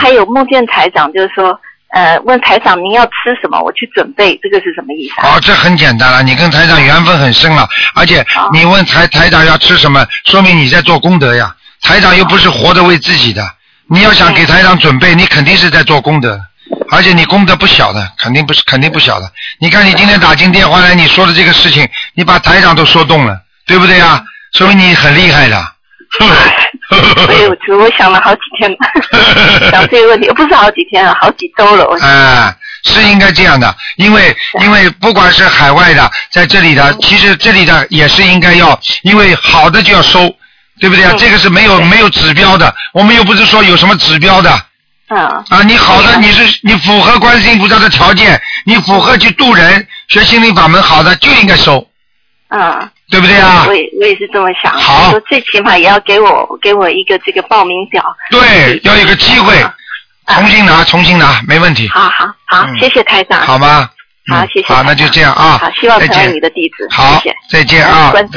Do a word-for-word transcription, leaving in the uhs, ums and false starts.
还有梦见台长就是说。呃，问台长您要吃什么，我去准备，这个是什么意思啊？ 哦，这很简单了，你跟台长缘分很深了，而且你问台台长要吃什么，说明你在做功德呀。台长又不是活着为自己的，你要想给台长准备，你肯定是在做功德，而且你功德不小的，肯定不是肯定不小的。你看你今天打进电话来，你说的这个事情，你把台长都说动了，对不对呀？说明你很厉害的。 所以我我想了好几天想这个问题，不是好几天了，好几周了。 哎，是应该这样的，因为因为不管是海外的，在这里的，其实这里的也是应该要，因为好的就要收，对不对啊？嗯、这个是没有没有指标的，我们又不是说有什么指标的。 嗯。 啊，你好的，你是你符合观世音菩萨的条件，你符合去度人、学心灵法门，好的就应该收。 嗯。 对不对啊？ 我也我也是这么想。 好， 说最起码也要给我给我一个这个报名表。 对，要有个机会，重新拿，重新拿，没问题。 好好好，谢谢台长。 好吗？ 好，谢谢。 好，那就这样啊。 好，希望成为你的弟子。 好， 谢谢。 再见啊。